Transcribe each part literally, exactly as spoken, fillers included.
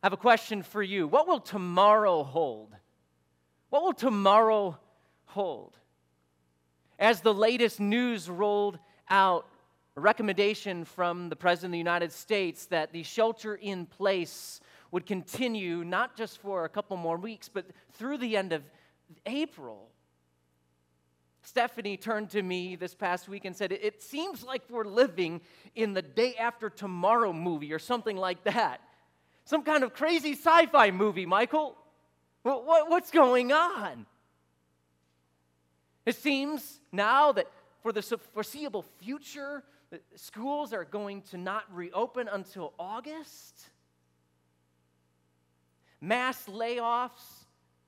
I have a question for you. What will tomorrow hold? What will tomorrow hold? As the latest news rolled out, a recommendation from the President of the United States that the shelter in place would continue not just for a couple more weeks, but through the end of April. Stephanie turned to me this past week and said, it seems like we're living in the day after tomorrow movie or something like that. Some kind of crazy sci-fi movie, Michael. What's going on? It seems now that for the foreseeable future, schools are going to not reopen until August. Mass layoffs,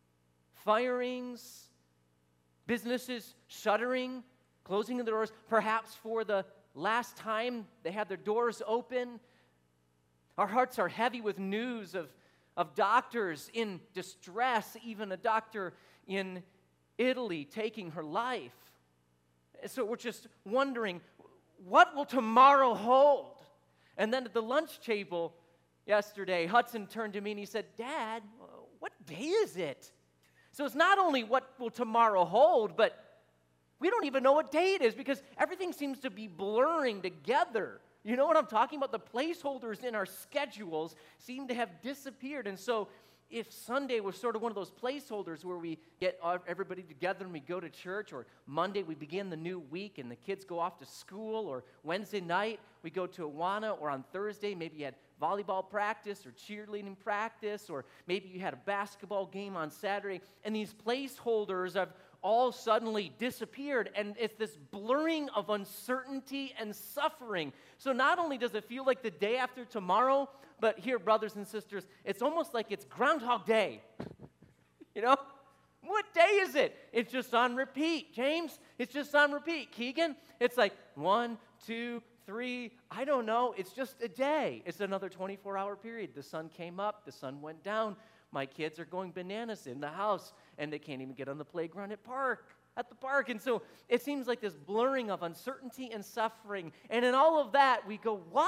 firings, businesses shuttering, closing the doors, perhaps for the last time they had their doors open. Our hearts are heavy with news of, of doctors in distress, even a doctor in Italy taking her life. So we're just wondering, what will tomorrow hold? And then at the lunch table yesterday, Hudson turned to me and he said, Dad, what day is it? So it's not only what will tomorrow hold, but we don't even know what day it is because everything seems to be blurring together. You know what I'm talking about? The placeholders in our schedules seem to have disappeared. And so if Sunday was sort of one of those placeholders where we get everybody together and we go to church, or Monday we begin the new week and the kids go off to school, or Wednesday night we go to Awana, or on Thursday maybe you had volleyball practice or cheerleading practice, or maybe you had a basketball game on Saturday, and these placeholders have all suddenly disappeared, and it's this blurring of uncertainty and suffering. So not only does it feel like the day after tomorrow, but here, brothers and sisters, it's almost like it's Groundhog Day. You know? What day is it? It's just on repeat. James, it's just on repeat. Keegan, it's like one, two, three, I don't know. It's just a day. It's another twenty-four hour period. The sun came up, the sun went down. My kids are going bananas in the house, and they can't even get on the playground at park, at the park. And so it seems like this blurring of uncertainty and suffering. And in all of that, we go, why?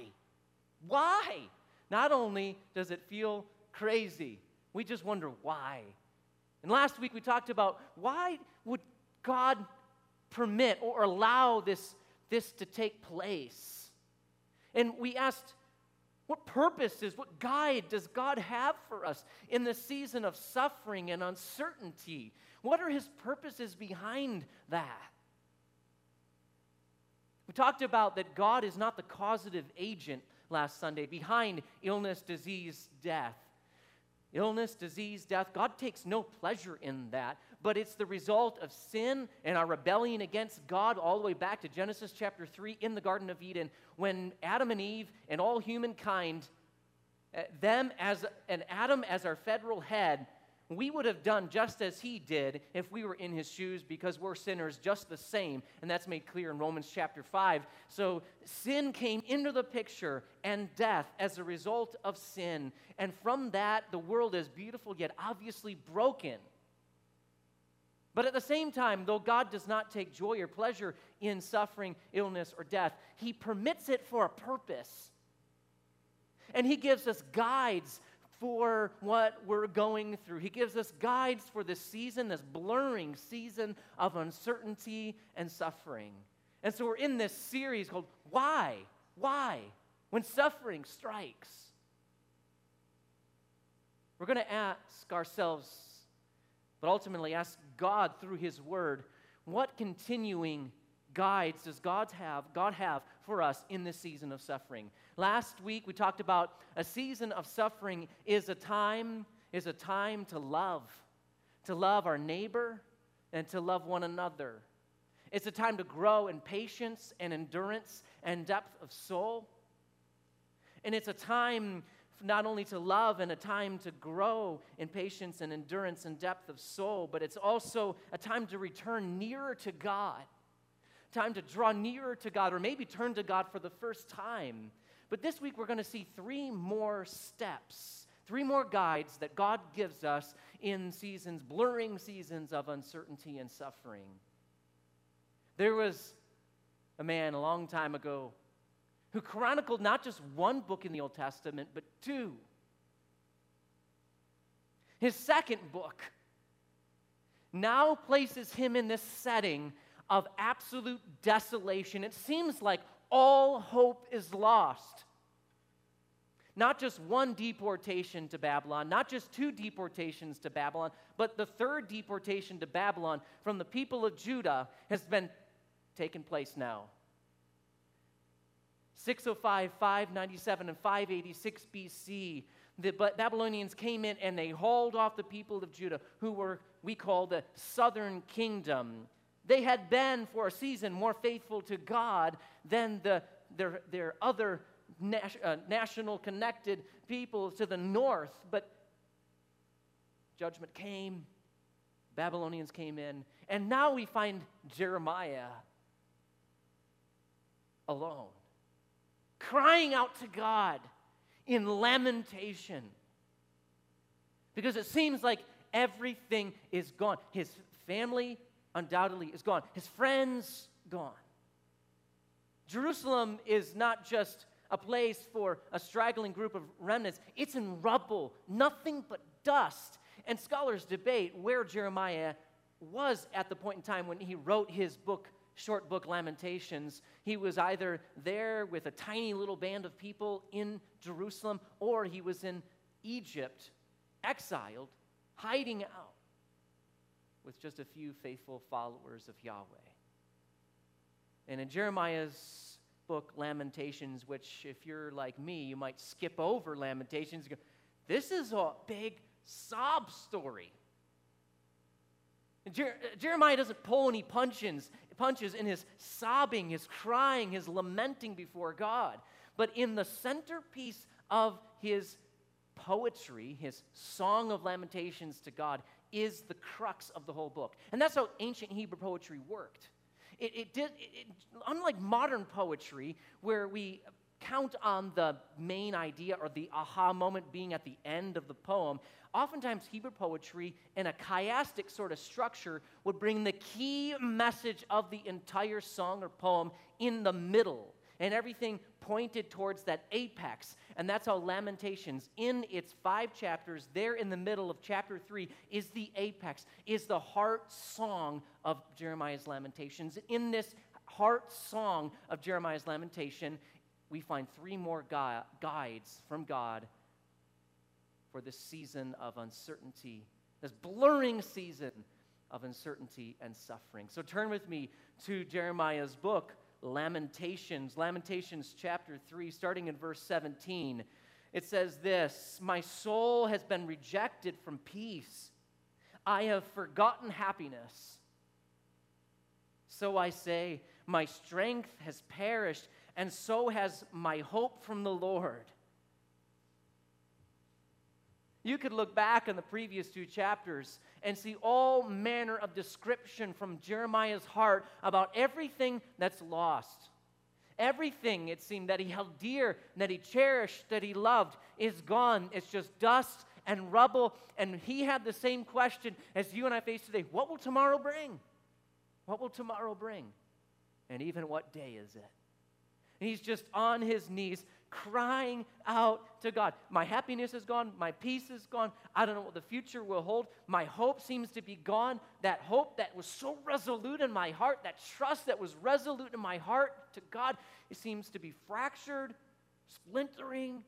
Why? Not only does it feel crazy, we just wonder why. And last week we talked about why would God permit or allow this, this to take place? And we asked, what purposes, what guide does God have for us in the season of suffering and uncertainty? What are his purposes behind that? We talked about that God is not the causative agent last Sunday behind illness, disease, death. Illness, disease, death, God takes no pleasure in that, but it's the result of sin and our rebellion against God all the way back to Genesis chapter three in the Garden of Eden, when Adam and Eve and all humankind, uh, them as and Adam as our federal head, we would have done just as he did if we were in his shoes, because we're sinners just the same, and that's made clear in Romans chapter five. So sin came into the picture, and death as a result of sin, and from that the world is beautiful yet obviously broken. But at the same time, though God does not take joy or pleasure in suffering, illness, or death, he permits it for a purpose. And he gives us guides for what we're going through. He gives us guides for this season, this blurring season of uncertainty and suffering. And so we're in this series called Why? Why? When suffering strikes. We're going to ask ourselves, but ultimately ask God through his word, what continuing guides does God have, God have for us in this season of suffering? Last week we talked about a season of suffering is a time, is a time to love, to love our neighbor and to love one another. It's a time to grow in patience and endurance and depth of soul. And it's a time not only to love and a time to grow in patience and endurance and depth of soul, but it's also a time to return nearer to God. Time to draw nearer to God, or maybe turn to God for the first time. But this week we're going to see three more steps, three more guides that God gives us in seasons, blurring seasons of uncertainty and suffering. There was a man a long time ago who chronicled not just one book in the Old Testament, but two. His second book now places him in this setting of absolute desolation. It seems like all hope is lost. Not just one deportation to Babylon, not just two deportations to Babylon, but the third deportation to Babylon from the people of Judah has been taken place now. six oh five, five ninety-seven, and five eighty-six B C, the Babylonians came in and they hauled off the people of Judah, who were, we call, the southern kingdom. They had been, for a season, more faithful to God than the, their, their other nas- uh, national connected people to the north. But judgment came, Babylonians came in, and now we find Jeremiah alone, crying out to God in lamentation, because it seems like everything is gone. His family undoubtedly is gone. His friends gone. Jerusalem is not just a place for a straggling group of remnants. It's in rubble, nothing but dust. And scholars debate where Jeremiah was at the point in time when he wrote his book, short book, Lamentations. He was either there with a tiny little band of people in Jerusalem, or he was in Egypt, exiled, hiding out with just a few faithful followers of Yahweh. And in Jeremiah's book, Lamentations, which if you're like me, you might skip over Lamentations. Go, this is a big sob story. Jer- Jeremiah doesn't pull any punches, punches in his sobbing, his crying, his lamenting before God. But in the centerpiece of his poetry, his song of lamentations to God, is the crux of the whole book. And that's how ancient Hebrew poetry worked. It, it did, it, it, unlike modern poetry, where we count on the main idea or the aha moment being at the end of the poem, oftentimes Hebrew poetry in a chiastic sort of structure would bring the key message of the entire song or poem in the middle, and everything pointed towards that apex. And that's how Lamentations, in its five chapters, there in the middle of chapter three, is the apex, is the heart song of Jeremiah's Lamentations. In this heart song of Jeremiah's Lamentation, we find three more gui- guides from God for this season of uncertainty, this blurring season of uncertainty and suffering. So turn with me to Jeremiah's book, Lamentations. Lamentations chapter three, starting in verse seventeen. It says this: "My soul has been rejected from peace. I have forgotten happiness. So I say, my strength has perished, and so has my hope from the Lord." You could look back in the previous two chapters and see all manner of description from Jeremiah's heart about everything that's lost. Everything, it seemed, that he held dear, that he cherished, that he loved is gone. It's just dust and rubble. And he had the same question as you and I face today. What will tomorrow bring? What will tomorrow bring? And even what day is it? And he's just on his knees crying out to God. My happiness is gone. My peace is gone. I don't know what the future will hold. My hope seems to be gone. That hope that was so resolute in my heart, that trust that was resolute in my heart to God, it seems to be fractured, splintering.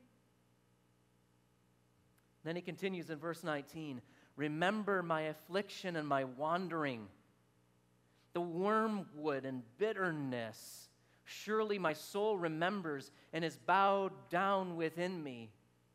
Then he continues in verse nineteen, "Remember my affliction and my wandering, the wormwood and bitterness. Surely my soul remembers and is bowed down within me."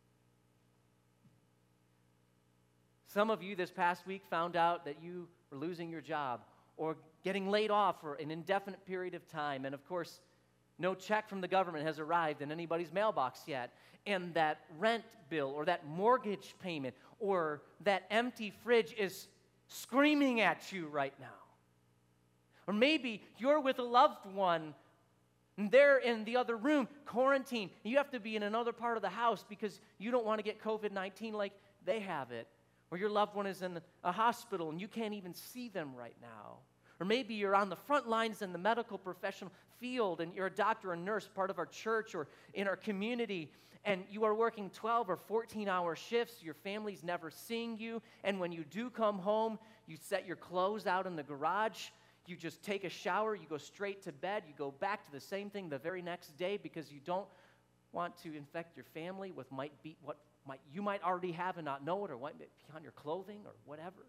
Some of you this past week found out that you were losing your job or getting laid off for an indefinite period of time. And of course, no check from the government has arrived in anybody's mailbox yet. And that rent bill or that mortgage payment or that empty fridge is screaming at you right now. Or maybe you're with a loved one and they're in the other room, quarantined. You have to be in another part of the house because you don't want to get covid nineteen like they have it. Or your loved one is in a hospital and you can't even see them right now. Or maybe you're on the front lines in the medical professional field and you're a doctor or nurse, part of our church or in our community, and you are working twelve or fourteen-hour shifts, your family's never seeing you, and when you do come home, you set your clothes out in the garage, you just take a shower, you go straight to bed, you go back to the same thing the very next day because you don't want to infect your family with might be what might you might already have and not know it, or what might be on your clothing or whatever.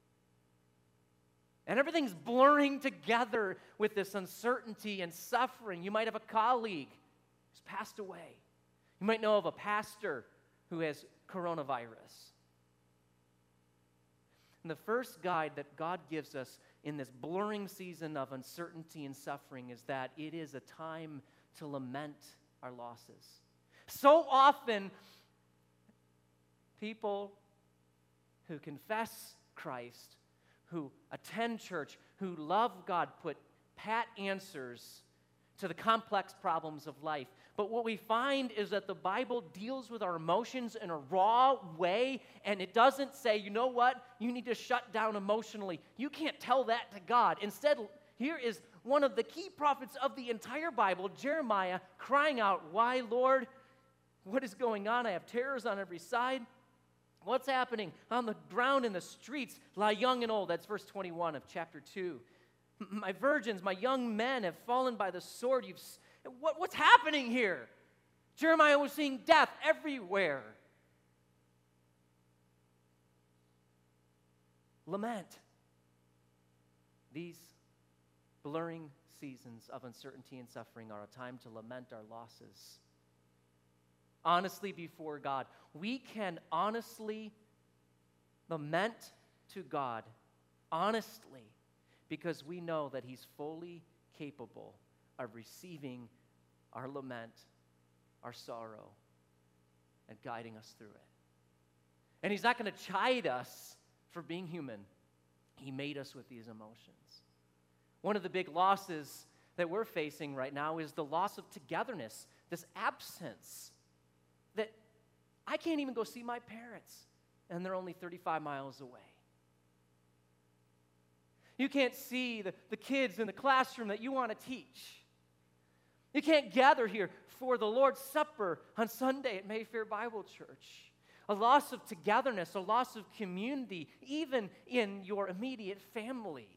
And everything's blurring together with this uncertainty and suffering. You might have a colleague who's passed away. You might know of a pastor who has coronavirus. And the first guide that God gives us in this blurring season of uncertainty and suffering is that it is a time to lament our losses. So often, people who confess Christ, who attend church, who love God, put pat answers to the complex problems of life. But what we find is that the Bible deals with our emotions in a raw way, and it doesn't say, you know what, you need to shut down emotionally. You can't tell that to God. Instead, here is one of the key prophets of the entire Bible, Jeremiah, crying out, why, Lord? What is going on? I have terrors on every side. What's happening? On the ground in the streets lie young and old. That's verse twenty-one of chapter two. My virgins, my young men have fallen by the sword. You've, what, what's happening here? Jeremiah was seeing death everywhere. Lament. These blurring seasons of uncertainty and suffering are a time to lament our losses. Honestly before God. We can honestly lament to God, honestly, because we know that He's fully capable of receiving our lament, our sorrow, and guiding us through it. And He's not going to chide us for being human. He made us with these emotions. One of the big losses that we're facing right now is the loss of togetherness, this absence that I can't even go see my parents, and they're only thirty-five miles away. You can't see the, the kids in the classroom that you want to teach. You can't gather here for the Lord's Supper on Sunday at Mayfair Bible Church. A loss of togetherness, a loss of community, even in your immediate family.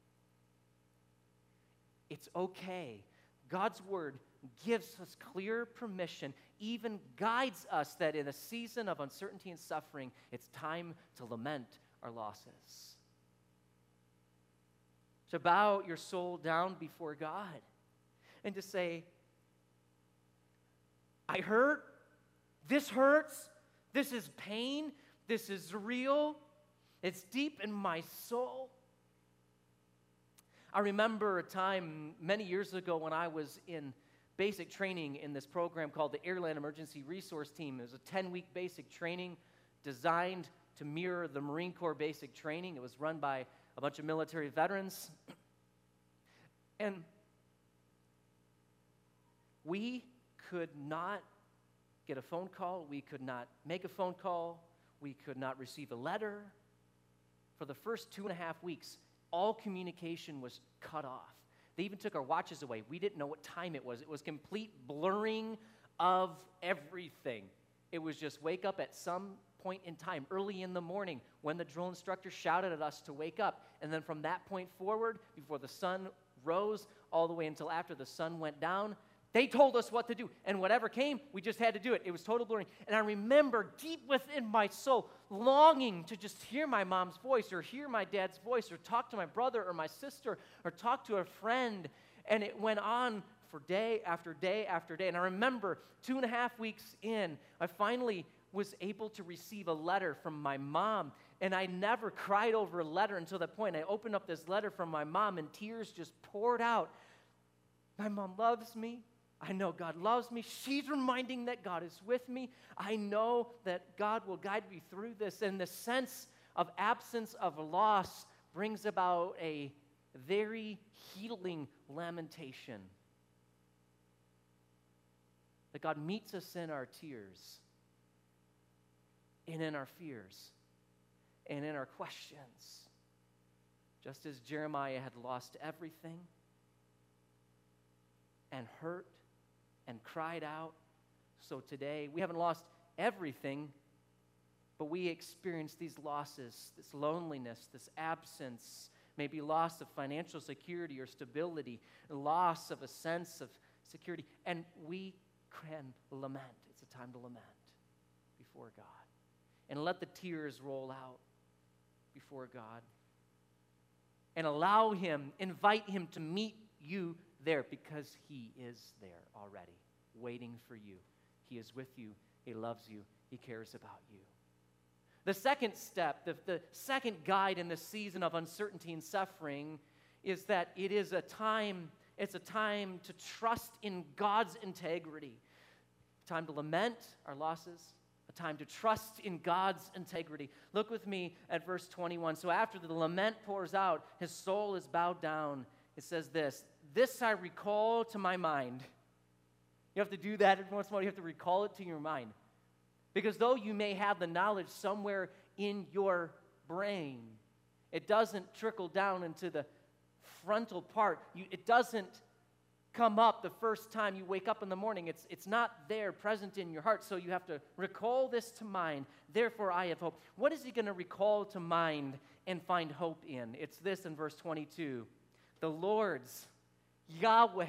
It's okay. God's Word gives us clear permission, even guides us that in a season of uncertainty and suffering, it's time to lament our losses. To bow your soul down before God and to say, I hurt, this hurts, this is pain, this is real, it's deep in my soul. I remember a time many years ago when I was in basic training in this program called the Airland Emergency Resource Team. It was a ten-week basic training designed to mirror the Marine Corps basic training. It was run by a bunch of military veterans. And we could not get a phone call. We could not make a phone call. We could not receive a letter. For the first two and a half weeks, all communication was cut off. They even took our watches away. We didn't know what time it was. It was complete blurring of everything. It was just wake up at some point in time, early in the morning, when the drill instructor shouted at us to wake up. And then from that point forward, before the sun rose, all the way until after the sun went down, they told us what to do. And whatever came, we just had to do it. It was total blurring. And I remember deep within my soul longing to just hear my mom's voice or hear my dad's voice or talk to my brother or my sister or talk to a friend. And it went on for day after day after day. And I remember two and a half weeks in, I finally was able to receive a letter from my mom. And I never cried over a letter until that point. I opened up this letter from my mom and tears just poured out. My mom loves me. I know God loves me. She's reminding that God is with me. I know that God will guide me through this. And the sense of absence of loss brings about a very healing lamentation. That God meets us in our tears and in our fears and in our questions. Just as Jeremiah had lost everything and hurt and cried out, So today, we haven't lost everything, but we experience these losses, this loneliness, this absence, maybe loss of financial security or stability, loss of a sense of security, and we can lament. It's a time to lament before God. And let the tears roll out before God. And allow Him, invite Him to meet you there, because He is there already, waiting for you. He is with you. He loves you. He cares about you. The second step, the, the second guide in the season of uncertainty and suffering is that it is a time, it's a time to trust in God's integrity. A time to lament our losses, a time to trust in God's integrity. Look with me at verse twenty-one. So after the lament pours out, his soul is bowed down. It says this, "This I recall to my mind." You have to do that every once in a while. You have to recall it to your mind. Because though you may have the knowledge somewhere in your brain, it doesn't trickle down into the frontal part. You, it doesn't come up the first time you wake up in the morning. It's, it's not there present in your heart, so you have to recall this to mind. Therefore, I have hope. What is he going to recall to mind and find hope in? It's this in verse twenty-two. The Lord's, Yahweh,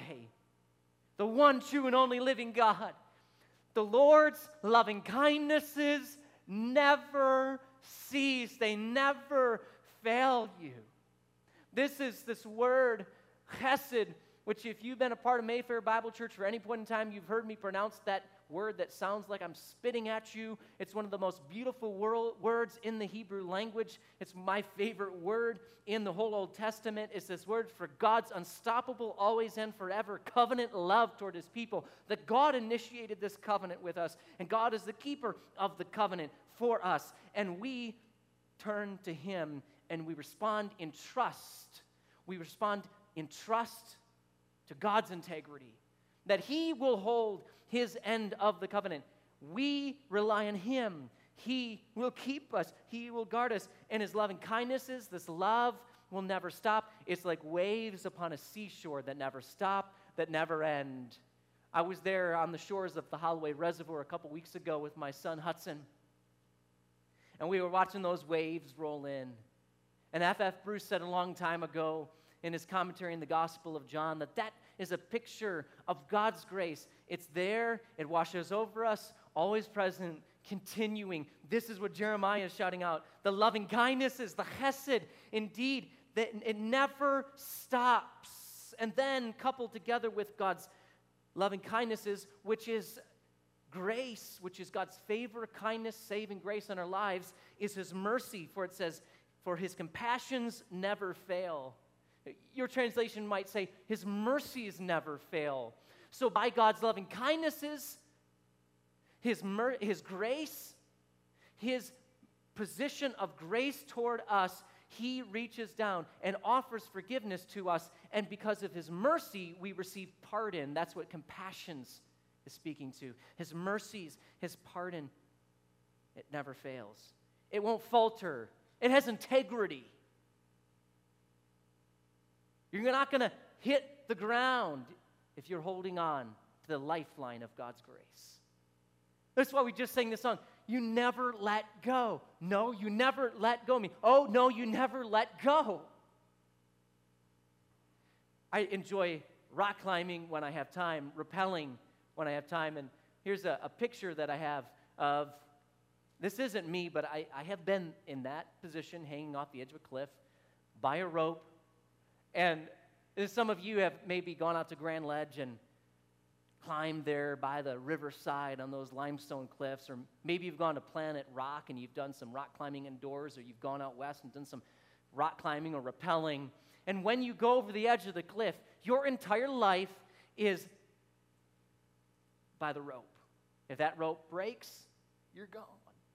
the one true and only living God. The Lord's loving kindnesses never cease. They never fail you. This is this word, chesed, which if you've been a part of Mayfair Bible Church for any point in time, you've heard me pronounce that word that sounds like I'm spitting at you. It's one of the most beautiful world, words in the Hebrew language. It's my favorite word in the whole Old Testament. It's this word for God's unstoppable, always and forever covenant love toward his people. That God initiated this covenant with us, and God is the keeper of the covenant for us. And we turn to him and we respond in trust. We respond in trust to God's integrity, that he will hold his end of the covenant. We rely on him. He will keep us. He will guard us. And his loving kindnesses, this love will never stop. It's like waves upon a seashore that never stop, that never end. I was there on the shores of the Holloway Reservoir a couple weeks ago with my son Hudson, and we were watching those waves roll in. And F F Bruce said a long time ago in his commentary in the Gospel of John that that is a picture of God's grace. It's there, it washes over us, always present, continuing. This is what Jeremiah is shouting out. The loving kindness is the chesed, indeed, that it never stops. And then coupled together with God's loving kindnesses, which is grace, which is God's favor, kindness, saving grace in our lives, is his mercy. For it says, for his compassions never fail. Your translation might say, his mercies never fail. So by God's loving kindnesses, his, mer- his grace, his position of grace toward us, he reaches down and offers forgiveness to us. And because of his mercy, we receive pardon. That's what compassions is speaking to. His mercies, his pardon, it never fails. It won't falter. It has integrity. You're not going to hit the ground if you're holding on to the lifeline of God's grace. That's why we just sang this song. You never let go. No, you never let go of me. Oh, no, you never let go. I enjoy rock climbing when I have time, rappelling when I have time. And here's a, a picture that I have of, this isn't me, but I, I have been in that position, hanging off the edge of a cliff by a rope. And some of you have maybe gone out to Grand Ledge and climbed there by the riverside on those limestone cliffs, or maybe you've gone to Planet Rock and you've done some rock climbing indoors, or you've gone out west and done some rock climbing or rappelling. And when you go over the edge of the cliff, your entire life is by the rope. If that rope breaks, you're gone.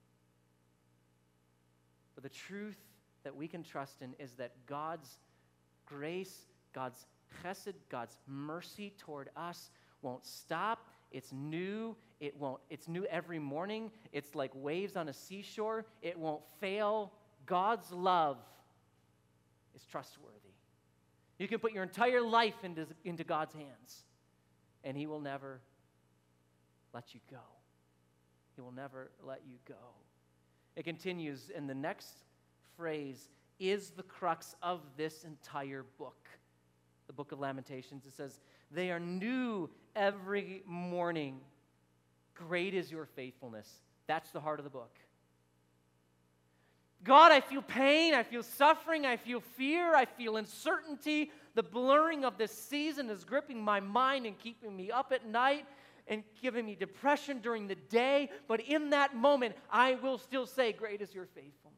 But the truth that we can trust in is that God's grace, God's chesed, God's mercy toward us won't stop. It's new. It won't. It's new every morning. It's like waves on a seashore. It won't fail. God's love is trustworthy. You can put your entire life into, into God's hands, and he will never let you go. He will never let you go. It continues, and the next phrase is the crux of this entire book, the book of Lamentations. It says, they are new every morning. Great is your faithfulness. That's the heart of the book. God, I feel pain, I feel suffering, I feel fear, I feel uncertainty. The blurring of this season is gripping my mind and keeping me up at night and giving me depression during the day. But in that moment, I will still say, great is your faithfulness.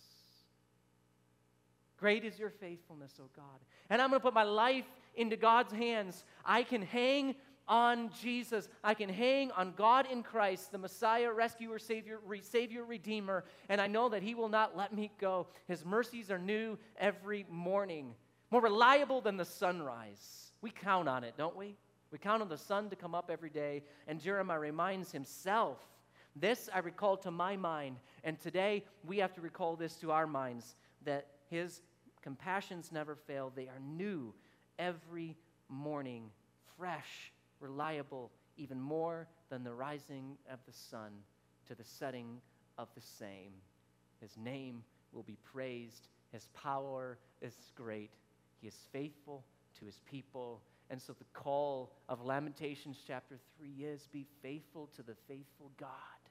Great is your faithfulness, oh God. And I'm going to put my life into God's hands. I can hang on Jesus. I can hang on God in Christ, the Messiah, rescuer, Savior, re- Savior, Redeemer, and I know that He will not let me go. His mercies are new every morning, more reliable than the sunrise. We count on it, don't we? We count on the sun to come up every day, and Jeremiah reminds himself, this I recall to my mind, and today we have to recall this to our minds, that His compassions never fail. They are new every morning, fresh, reliable, even more than the rising of the sun to the setting of the same. His name will be praised. His power is great. He is faithful to His people. And so the call of Lamentations chapter three is, be faithful to the faithful God.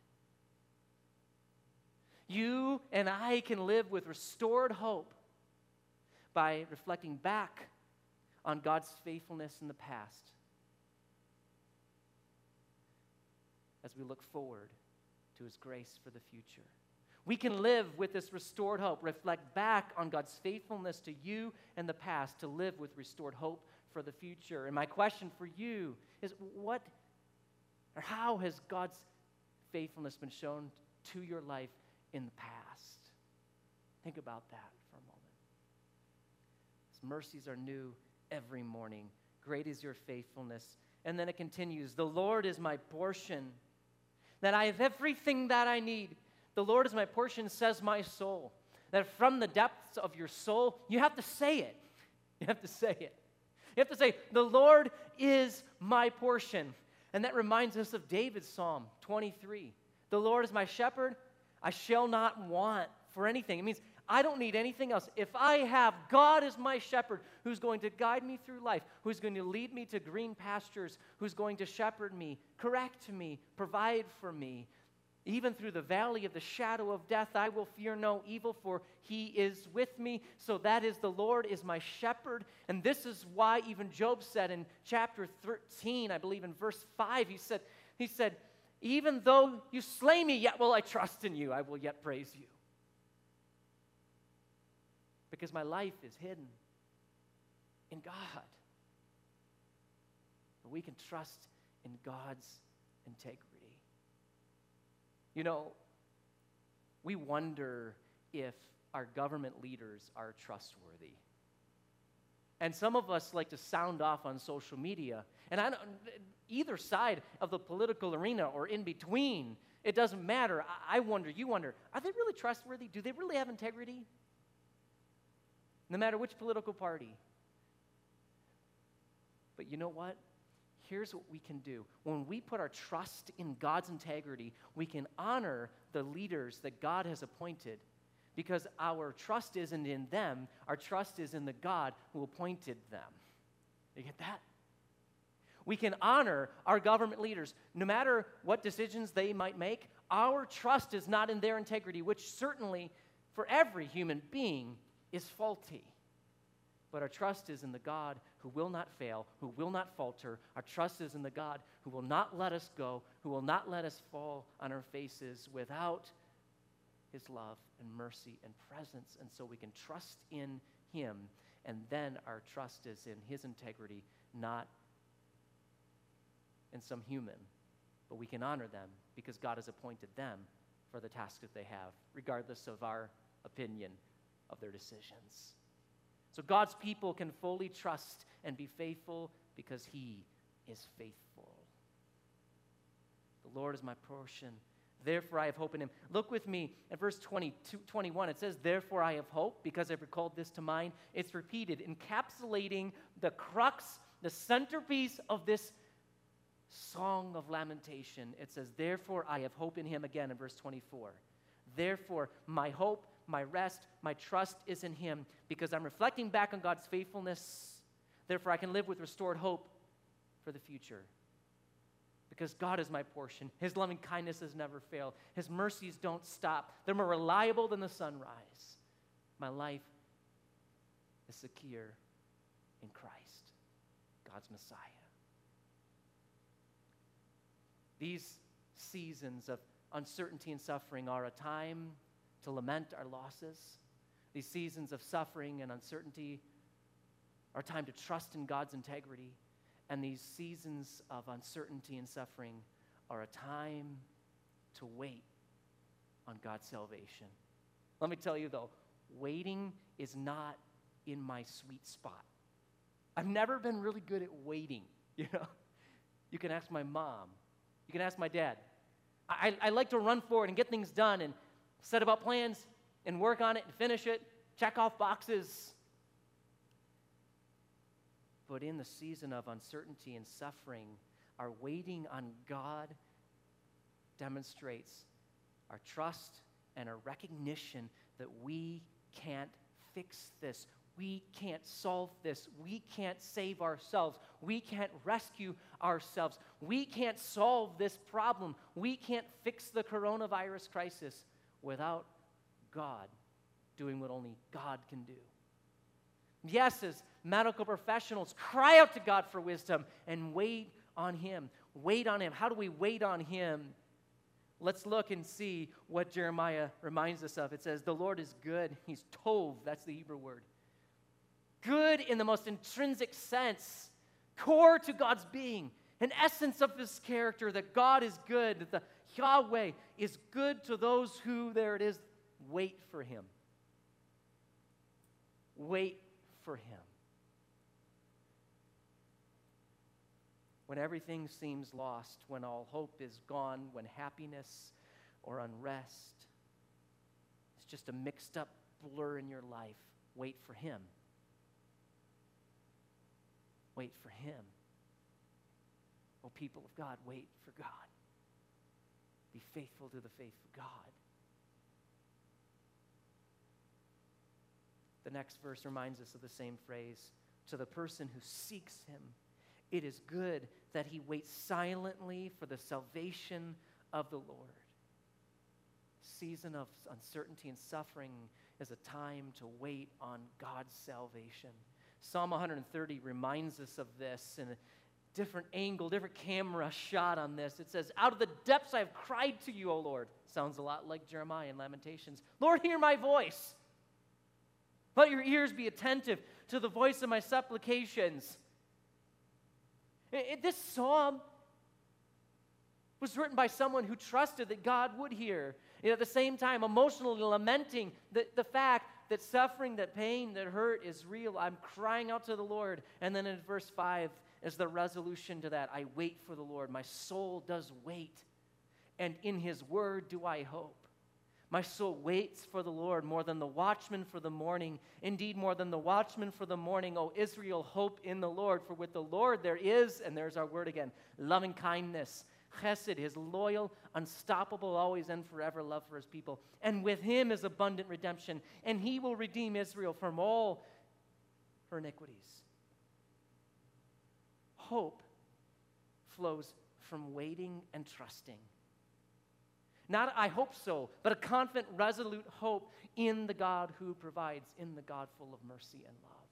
You and I can live with restored hope by reflecting back on God's faithfulness in the past as we look forward to His grace for the future. We can live with this restored hope, reflect back on God's faithfulness to you in the past, to live with restored hope for the future. And my question for you is, what or how has God's faithfulness been shown to your life in the past? Think about that for a moment. His mercies are new every morning. Great is your faithfulness. And then it continues, the Lord is my portion, that I have everything that I need. The Lord is my portion, says my soul. That from the depths of your soul, you have to say it. You have to say it. You have to say, the Lord is my portion. And that reminds us of David's Psalm twenty-three. The Lord is my shepherd, I shall not want for anything. It means I don't need anything else. If I have God as my shepherd, who's going to guide me through life, who's going to lead me to green pastures, who's going to shepherd me, correct me, provide for me, even through the valley of the shadow of death, I will fear no evil, for He is with me. So that is, the Lord is my shepherd. And this is why even Job said in chapter thirteen, I believe in verse five, he said, he said, even though you slay me, yet will I trust in you. I will yet praise you. Because my life is hidden in God. But we can trust in God's integrity. You know, we wonder if our government leaders are trustworthy. And some of us like to sound off on social media. And I don't, either side of the political arena or in between, it doesn't matter. I, I wonder, you wonder, are they really trustworthy? Do they really have integrity? No matter which political party. But you know what? Here's what we can do. When we put our trust in God's integrity, we can honor the leaders that God has appointed, because our trust isn't in them. Our trust is in the God who appointed them. You get that? We can honor our government leaders. No matter what decisions they might make, our trust is not in their integrity, which certainly for every human being is faulty. But our trust is in the God who will not fail, who will not falter. Our trust is in the God who will not let us go, who will not let us fall on our faces without His love and mercy and presence. And so we can trust in Him, and then our trust is in His integrity, not in some human. But we can honor them because God has appointed them for the task that they have, regardless of our opinion of their decisions. So God's people can fully trust and be faithful because He is faithful. The Lord is my portion. Therefore I have hope in Him. Look with me at verse twenty-two, twenty-one. It says, therefore I have hope, because I've recalled this to mind. It's repeated, encapsulating the crux, the centerpiece of this song of lamentation. It says, therefore I have hope in him, again in verse twenty-four. Therefore my hope, my rest, my trust is in him, because I'm reflecting back on God's faithfulness. Therefore I can live with restored hope for the future. Because God is my portion. His loving kindness has never failed. His mercies don't stop. They're more reliable than the sunrise. My life is secure in Christ, God's Messiah. These seasons of uncertainty and suffering are a time to lament our losses. These seasons of suffering and uncertainty are a time to trust in God's integrity. And these seasons of uncertainty and suffering are a time to wait on God's salvation. Let me tell you though, waiting is not in my sweet spot. I've never been really good at waiting, you know. You can ask my mom. You can ask my dad. I, I like to run forward and get things done and set about plans and work on it and finish it, check off boxes. But in the season of uncertainty and suffering, our waiting on God demonstrates our trust and our recognition that we can't fix this. We can't solve this. We can't save ourselves. We can't rescue ourselves. We can't solve this problem. We can't fix the coronavirus crisis without God doing what only God can do. Yes, as medical professionals, cry out to God for wisdom and wait on him. Wait on him. How do we wait on him? Let's look and see what Jeremiah reminds us of. It says, the Lord is good. He's tov, that's the Hebrew word. Good in the most intrinsic sense, core to God's being, an essence of his character, that God is good, that the Yahweh is good to those who, there it is, wait for him. Wait for him. When everything seems lost, when all hope is gone, when happiness or unrest is just a mixed up blur in your life, wait for him. Wait for him. Oh, people of God, wait for God. Be faithful to the faith of God. The next verse reminds us of the same phrase. To the person who seeks him, it is good that he waits silently for the salvation of the Lord. Season of uncertainty and suffering is a time to wait on God's salvation. Psalm one thirty reminds us of this in a different angle, different camera shot on this. It says, out of the depths I have cried to you, O Lord. Sounds a lot like Jeremiah in Lamentations. Lord, hear my voice. Let your ears be attentive to the voice of my supplications. It, it, this psalm was written by someone who trusted that God would hear. And at the same time, emotionally lamenting the, the fact that suffering, that pain, that hurt is real. I'm crying out to the Lord. And then in verse five is the resolution to that. I wait for the Lord. My soul does wait. And in his word do I hope. My soul waits for the Lord more than the watchman for the morning. Indeed, more than the watchman for the morning. O Israel, hope in the Lord. For with the Lord there is, and there's our word again, loving kindness, chesed, his loyal, unstoppable, always and forever love for his people. And with him is abundant redemption. And he will redeem Israel from all her iniquities. Hope flows from waiting and trusting. Not I hope so, but a confident, resolute hope in the God who provides, in the God full of mercy and love.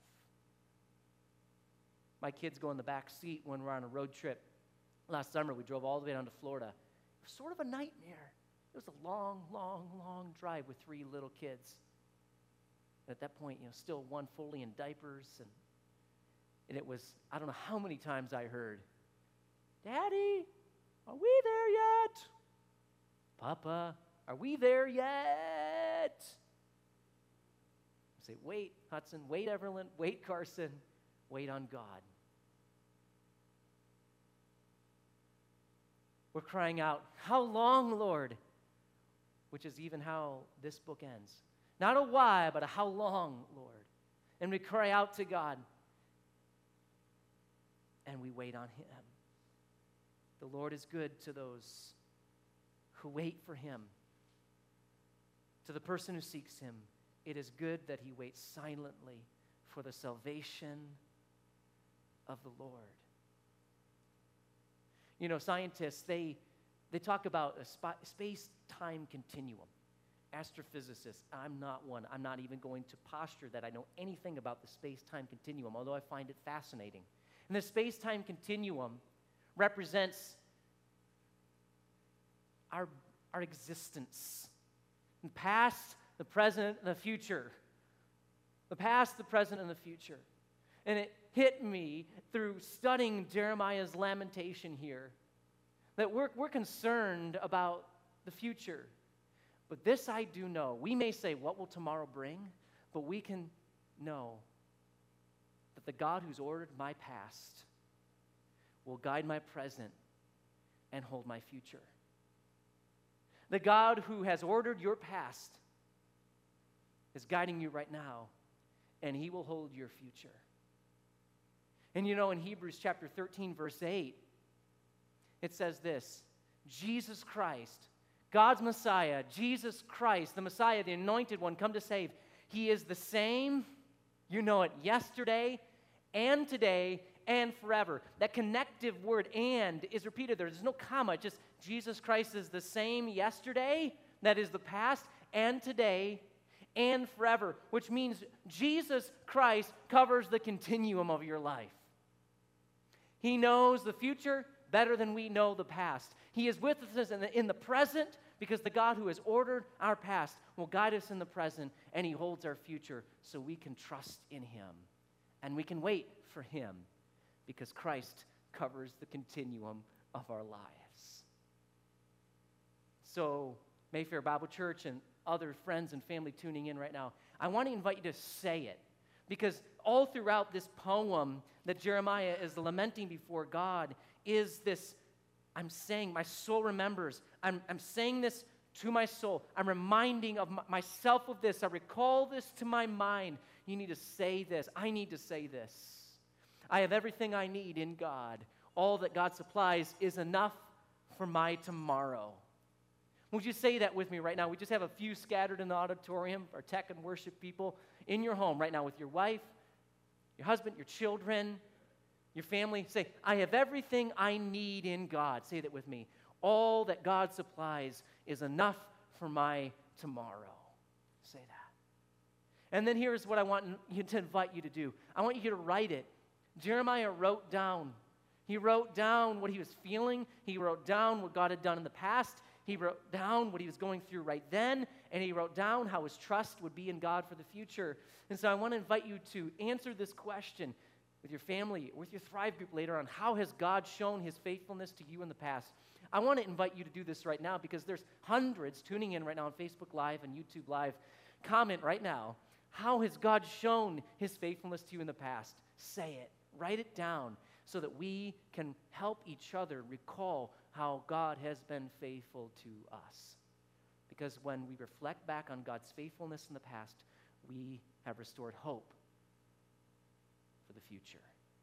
My kids go in the back seat when we're on a road trip. Last summer, we drove all the way down to Florida. It was sort of a nightmare. It was a long, long, long drive with three little kids. And at that point, you know, still one fully in diapers. And, and it was, I don't know how many times I heard, Daddy, are we there yet? Papa, are we there yet? I say, wait, Hudson, wait, Everland, wait, Carson, wait on God. We're crying out, how long, Lord? Which is even how this book ends. Not a why, but a how long, Lord. And we cry out to God, and we wait on him. The Lord is good to those who wait for him. To the person who seeks him, it is good that he waits silently for the salvation of the Lord. You know, scientists, they, they talk about a sp- space-time continuum. Astrophysicists, I'm not one. I'm not even going to posture that I know anything about the space-time continuum, although I find it fascinating. And the space-time continuum represents our, our existence. The past, the present, and the future. The past, the present, and the future. And it hit me through studying Jeremiah's lamentation here that we're, we're concerned about the future. But this I do know. We may say, what will tomorrow bring? But we can know that the God who's ordered my past will guide my present and hold my future. The God who has ordered your past is guiding you right now, and he will hold your future. And you know, in Hebrews chapter thirteen, verse eight, it says this, Jesus Christ, God's Messiah, Jesus Christ, the Messiah, the anointed one, come to save. He is the same, you know it, yesterday and today and forever. That connective word "and" is repeated there. There's no comma, just Jesus Christ is the same yesterday, that is the past, and today and forever, which means Jesus Christ covers the continuum of your life. He knows the future better than we know the past. He is with us in the, in the present, because the God who has ordered our past will guide us in the present, and he holds our future, so we can trust in him. And we can wait for him, because Christ covers the continuum of our lives. So, Mayfair Bible Church and other friends and family tuning in right now, I want to invite you to say it, because all throughout this poem that Jeremiah is lamenting before God is this, I'm saying, my soul remembers. I'm, I'm saying this to my soul. I'm reminding of m- myself of this. I recall this to my mind. You need to say this. I need to say this. I have everything I need in God. All that God supplies is enough for my tomorrow. Would you say that with me right now? We just have a few scattered in the auditorium, our tech and worship people, in your home right now with your wife, your husband, your children, your family. Say, I have everything I need in God. Say that with me. All that God supplies is enough for my tomorrow. Say that. And then here's what I want you to invite you to do. I want you to write it. Jeremiah wrote down. He wrote down what he was feeling. He wrote down what God had done in the past. He wrote down what he was going through right then, and he wrote down how his trust would be in God for the future. And so I want to invite you to answer this question with your family, with your Thrive group later on. How has God shown his faithfulness to you in the past? I want to invite you to do this right now, because there's hundreds tuning in right now on Facebook Live and YouTube Live. Comment right now. How has God shown his faithfulness to you in the past? Say it. Write it down so that we can help each other recall how God has been faithful to us. Because when we reflect back on God's faithfulness in the past, we have restored hope for the future.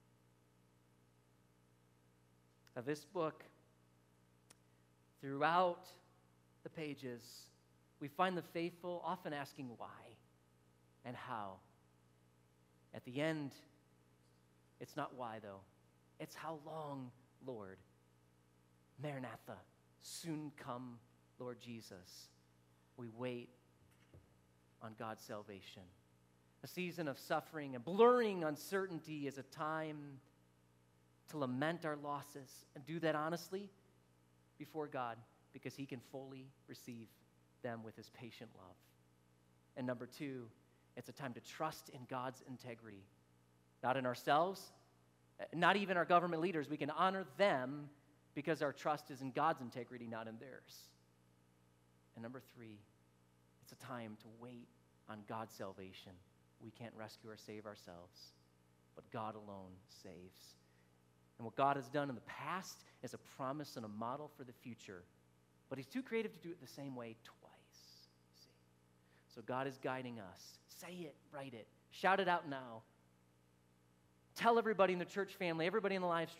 Now, this book, throughout the pages, we find the faithful often asking why and how. At the end, it's not why, though. It's how long, Lord. Maranatha, soon come, Lord Jesus. We wait on God's salvation. A season of suffering and blurring uncertainty is a time to lament our losses and do that honestly before God, because he can fully receive them with his patient love. And number two, it's a time to trust in God's integrity, not in ourselves, not even our government leaders. We can honor them because our trust is in God's integrity, not in theirs. And number three, it's a time to wait on God's salvation. We can't rescue or save ourselves, but God alone saves. And what God has done in the past is a promise and a model for the future, but he's too creative to do it the same way twice. See? So God is guiding us. Say it, write it, shout it out now. Tell everybody in the church family, everybody in the live stream,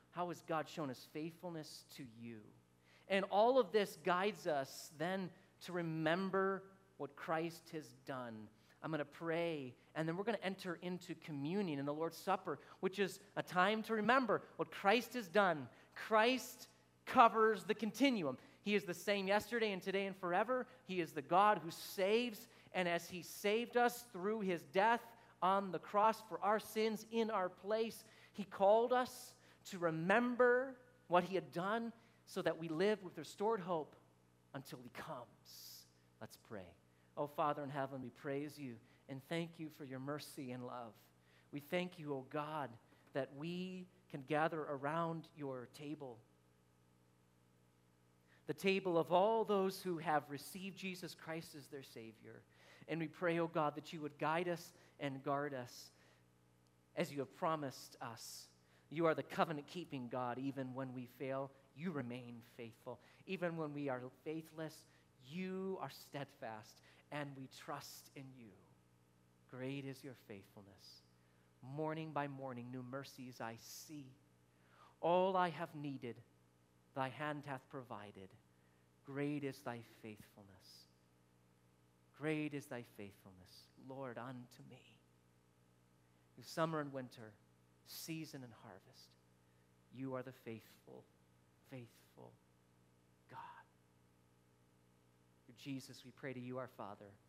how has God shown his faithfulness to you? And all of this guides us then to remember what Christ has done. I'm going to pray, and then we're going to enter into communion in the Lord's Supper, which is a time to remember what Christ has done. Christ covers the continuum. He is the same yesterday and today and forever. He is the God who saves, and as he saved us through his death on the cross for our sins in our place, he called us to remember what he had done so that we live with restored hope until he comes. Let's pray. Oh, Father in heaven, we praise you and thank you for your mercy and love. We thank you, oh God, that we can gather around your table, the table of all those who have received Jesus Christ as their Savior. And we pray, oh God, that you would guide us and guard us as you have promised us. You are the covenant-keeping God. Even when we fail, you remain faithful. Even when we are faithless, you are steadfast, and we trust in you. Great is your faithfulness. Morning by morning, new mercies I see. All I have needed, thy hand hath provided. Great is thy faithfulness. Great is thy faithfulness, Lord, unto me. Through summer and winter, season and harvest, you are the faithful, faithful God. Through Jesus, we pray to you, our Father.